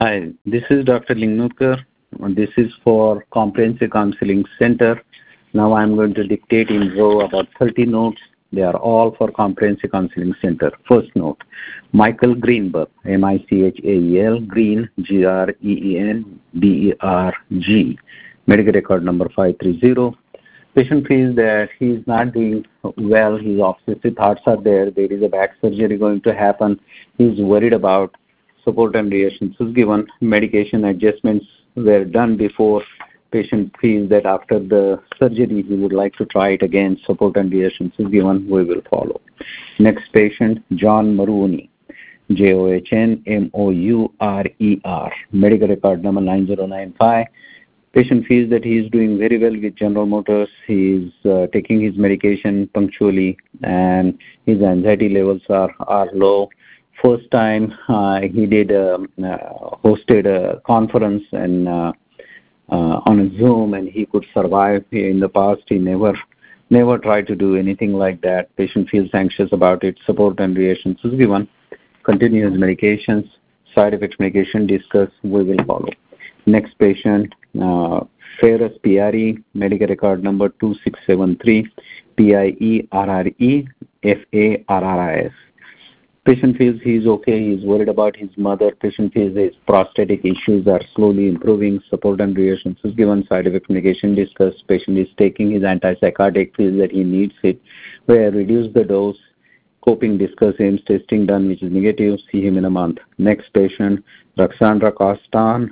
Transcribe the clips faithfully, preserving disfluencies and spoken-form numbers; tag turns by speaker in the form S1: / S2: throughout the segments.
S1: Hi, this is Doctor Lingnurkar. This is for Comprehensive Counseling Center. Now I'm going to dictate in row about thirty notes. They are all for Comprehensive Counseling Center. First note, Michael Greenberg, M I C H A E L, Green, G R E E N B E R G, medical record number five three zero. Patient feels that he is not doing well, his obsessive thoughts are there, there is a back surgery going to happen, he is worried about support and reassurances given, medication adjustments were done before, patient feels that after the surgery he would like to try it again, support and reassurances given, we will follow. Next patient, John Marooney, J O H N M O U R E R, medical record number nine zero nine five. Patient feels that he is doing very well with General Motors. He is uh, taking his medication punctually and his anxiety levels are, are low. First time uh, he did uh, uh, hosted a conference and uh, uh, on a Zoom and he could survive. In the past he never never tried to do anything like that. Patient feels anxious about it. Support and reassurances given. Continue his medications. Side effects medication discussed. We will follow. Next patient, uh, Ferris P R E, medical record number two six seven three, P I E R R E F A R R I S. Patient feels he is okay, he is worried about his mother. Patient feels his prostatic issues are slowly improving. Support and reassurances given. Side effect medication discussed. Patient is taking his antipsychotic, feels that he needs it. Where reduce the dose. Coping discuss, aims testing done, which is negative. See him in a month. Next patient, Ruxandra Costan,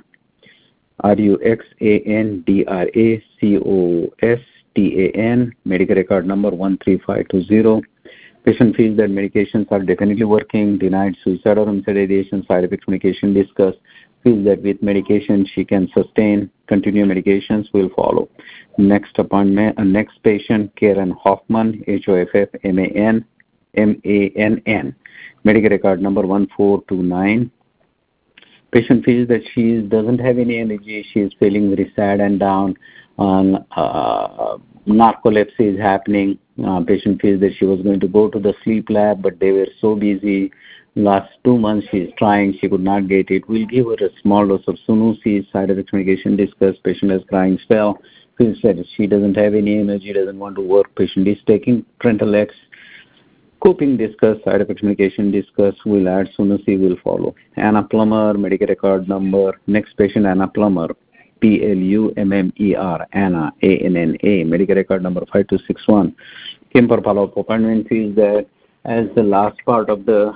S1: R U X A N D R A C O S T A N, medical record number one three five two zero. Patient feels that medications are definitely working, denied suicide or homicide ideation, side effects medication discussed, feels that with medication she can sustain, continue medications will follow. Next appointment, uh, next patient, Karen Hoffman, H O F F M A N, M A N N, medical record number one four two nine. Patient feels that she doesn't have any energy, she is feeling very sad and down, um, uh, narcolepsy is happening. Uh, patient feels that she was going to go to the sleep lab, but they were so busy. Last two months she is trying, she could not get it. We'll give her a small dose of Sunosi, side effects medication discussed. Patient has crying spell, feels that she doesn't have any energy, doesn't want to work. Patient is taking Trentalex. Coping discussed, side effects medication discussed, we'll add Sunosi, will follow. Anna Plummer, medical record number, next patient Anna Plummer, P L U M M E R, Anna, A N N A, medical record number five two six one. Came for follow-up appointment, feels that as the last part of the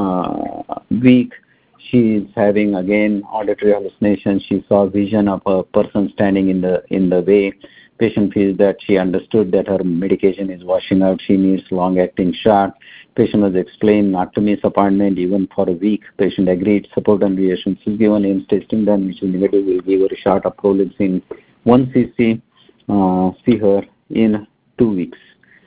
S1: uh, week, she is having again auditory hallucination. She saw vision of a person standing in the in the way. Patient feels that she understood that her medication is washing out. She needs long-acting shot. Patient has explained not to miss appointment even for a week. Patient agreed. Support and reassurances given. Aims testing done, which is negative. Will give her a shot of Prolixin one C C. Uh, see her in two weeks.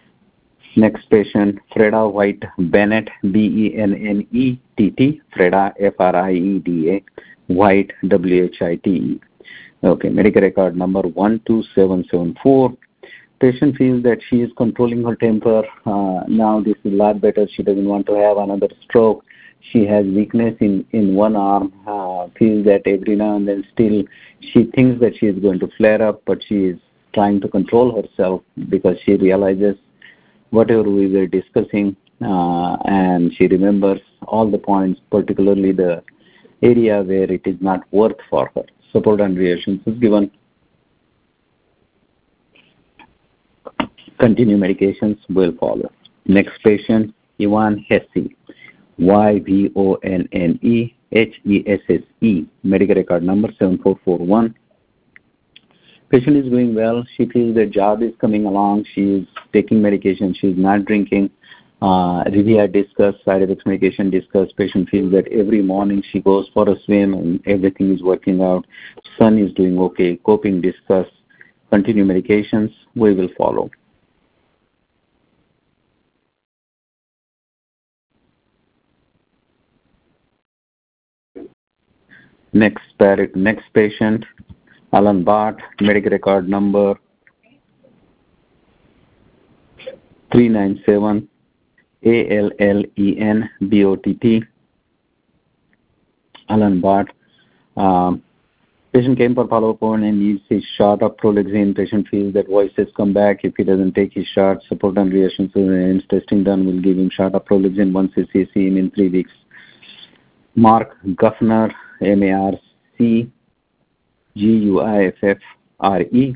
S1: Next patient, Freda White Bennett, B E N N E T T, Freda, F R I E D A, White, W H I T E. Okay, medical record number one two seven seven four. Patient feels that she is controlling her temper. Uh, now this is a lot better. She doesn't want to have another stroke. She has weakness in, in one arm. Uh, feels that every now and then still she thinks that she is going to flare up, but she is trying to control herself because she realizes whatever we were discussing uh, and she remembers all the points, particularly the area where it is not worth for her. Support and reassurances given. Continue medications will follow. Next patient, Ivan Hesse, Y V O N N E H E S S E, medical record number seven four four one. Patient is doing well. She feels the job is coming along. She is taking medication. She is not drinking. Uh, Revia discussed, side effects medication discussed. Patient feels that every morning she goes for a swim and everything is working out. Son is doing okay. Coping discussed. Continue medications. We will follow. Next, next patient, Alan Bart, medical record number three nine seven, A L L E N B O T T. Alan Bart, Um, Patient came for follow-up and needs his shot of Prolixin. Patient feels that voices come back if he doesn't take his shot. Support and reactions and testing done. Will give him shot of Prolixin once he sees him in three weeks. Mark Guffner, M A R C G U I F F R E.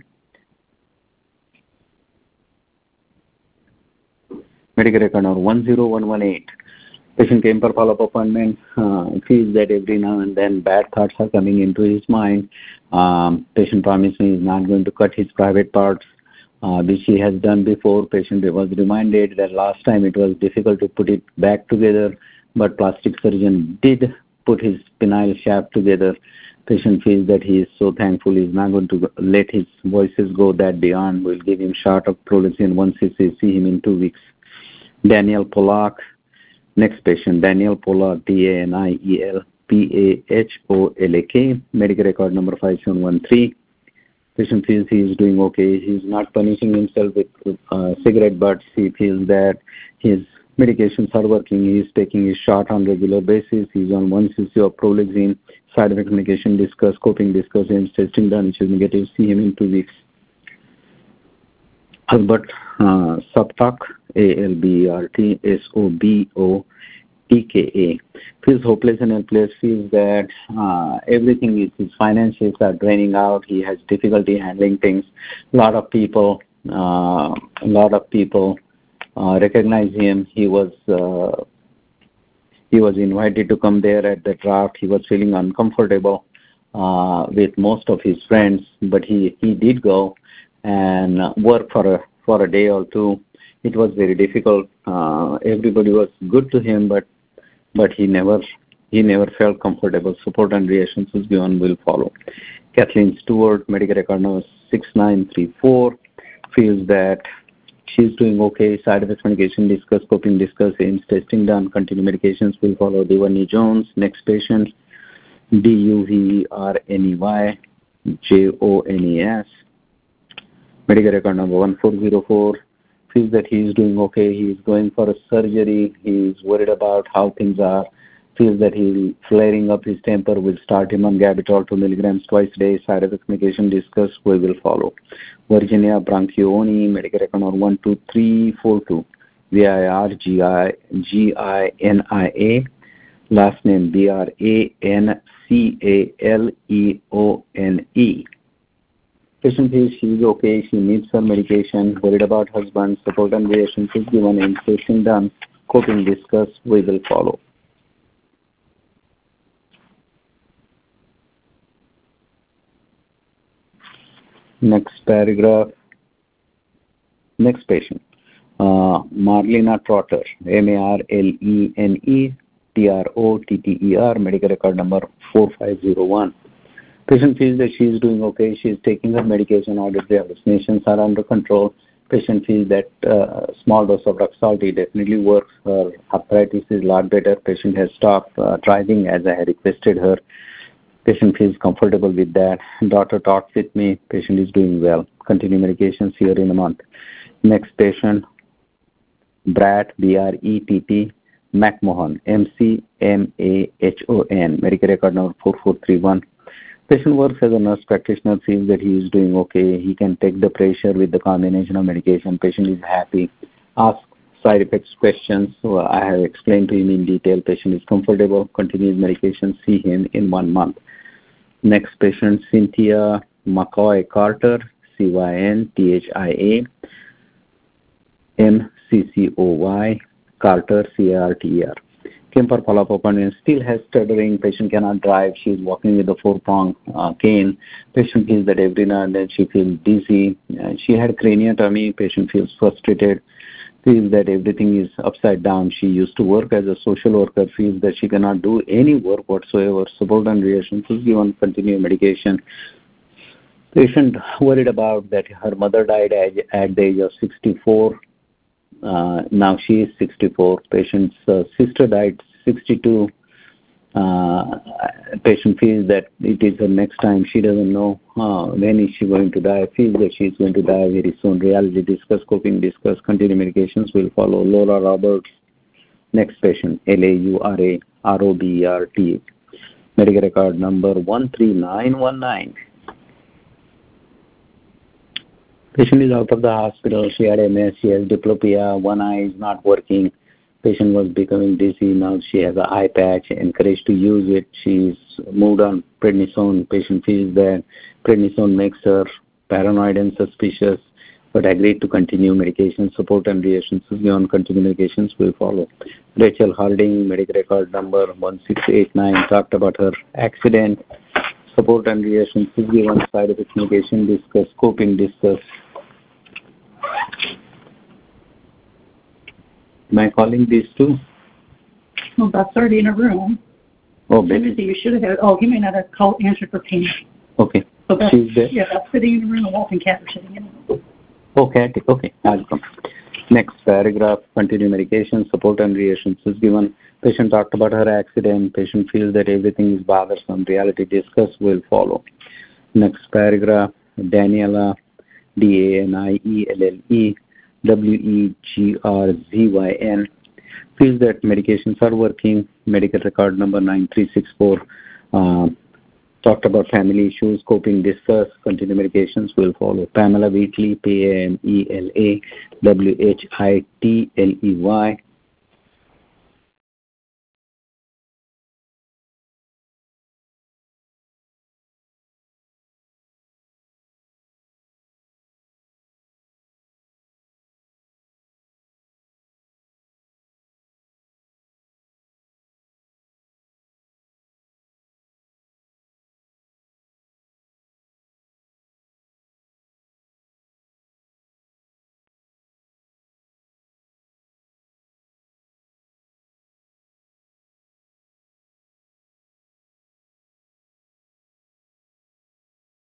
S1: Medical record number one zero one one eight. Patient came for follow-up appointment, uh, feels that every now and then bad thoughts are coming into his mind. Um, patient promised me he's not going to cut his private parts, uh, which he has done before. Patient was reminded that last time it was difficult to put it back together, but plastic surgeon did put his penile shaft together. Patient feels that he is so thankful he's not going to let his voices go that beyond. We'll give him shot of Prolixin once he see him in two weeks. Daniel Polak. Next patient, Daniel Polak, D A N I E L P A H O L A K, medical record number five seven one three. Patient feels he is doing okay. He is not punishing himself with uh, cigarette butts. He feels that his medications are working. He is taking his shot on regular basis. He is on one C C of Prolixin. Side effect medication discussed, coping discussed, and testing done, which is negative. See him in two weeks. Albert uh, Sobtok, A L B E R T S O B O T K A, feels hopeless and helpless, feels that uh, everything is, his finances are draining out, he has difficulty handling things. A lot of people, uh, a lot of people uh, recognize him. He was uh, he was invited to come there at the draft. He was feeling uncomfortable uh, with most of his friends, but he, he did go and work for a for a day or two. It was very difficult. Uh, everybody was good to him, but but he never he never felt comfortable. Support and reactions was given will follow. Kathleen Stewart, medical record number six nine three four, feels that she's doing okay. Side effects medication discussed, coping discussed, aims testing done. Continue medications will follow. Devani Jones, next patient, D U V R N E Y J O N E S. Medical record number one four zero four, feels that he is doing okay. He is going for a surgery. He is worried about how things are. Feels that he flaring up his temper. Will start him on Gavitrol two milligrams twice a day. Side effects medication discussed. We will follow. Virginia Branchioni, medical record number one two three four two, V I R G I G I N I A. Last name B R A N C A L E O N E. Patient feels she is okay, she needs her medication, worried about husband, support and reactions is given, and testing done, coping discussed, we will follow. Next paragraph. Next patient. Uh, Marlena Trotter, M A R L E N E T R O T T E R, medical record number four five zero one. Patient feels that she is doing okay. She is taking her medication. Auditory hallucinations are under control. Patient feels that uh, small dose of Rexulti definitely works. Her arthritis is a lot better. Patient has stopped uh, driving as I had requested her. Patient feels comfortable with that. Doctor talked with me. Patient is doing well. Continue medications here in a month. Next patient, Brett, B R E T T, McMahon, M C M A H O N, medical record number four four three one. Patient works as a nurse practitioner, feels that he is doing okay. He can take the pressure with the combination of medication. Patient is happy. Ask side effects questions. So I have explained to him in detail. Patient is comfortable. Continues medication. See him in one month. Next patient, Cynthia McCoy Carter, C Y N T H I A M C C O Y, Carter, C A R T E R. Came for follow-up appointment, still has stuttering. Patient cannot drive. She is walking with a four-prong uh, cane. Patient feels that every now and then she feels dizzy. Uh, she had craniotomy. Patient feels frustrated. Feels that everything is upside down. She used to work as a social worker. Feels that she cannot do any work whatsoever. Support and reactions is given. Continue medication. Patient worried about that her mother died at, at the age of sixty-four. Uh, now she is sixty-four. Patient's uh, sister died sixty-two. Uh, patient feels that it is her next time. She doesn't know uh, when is she going to die. Feels that she is going to die very soon. Reality discuss, coping discuss, continue medications will follow. Laura Roberts, next patient, L A U R A R O B E R T. Medical record number one three nine one nine. Patient is out of the hospital. She had M S. She has diplopia. One eye is not working. Patient was becoming dizzy. Now she has an eye patch. Encouraged to use it. She's moved on prednisone. Patient feels that prednisone makes her paranoid and suspicious, but agreed to continue medication. Support and reassurances given. Continue medications will follow. Rachel Harding, medical record number one six eight nine, talked about her accident. Support and reassurances given. Side effect medication discussed. Coping discussed. Am I calling these two?
S2: Well, that's already in a room.
S1: Oh, baby.
S2: Timothy, you should have had, oh, he may not have called, answered for payment.
S1: Okay.
S2: So that's,
S1: She's there?
S2: yeah, that's sitting in the room, and Walt and Cat are sitting in the room.
S1: Okay, okay, I'll come. Next paragraph, continue medication, support and reassurances given. Patient talked about her accident. Patient feels that everything is bothersome. Reality discussed will follow. Next paragraph, Daniela, D A N I E L L E, W E G R Z Y N, feels that medications are working. Medical record number nine three six four. Uh, talked about family issues, coping, discuss, continue medications will follow. Pamela Wheatley, P A M E L A W H I T L E Y,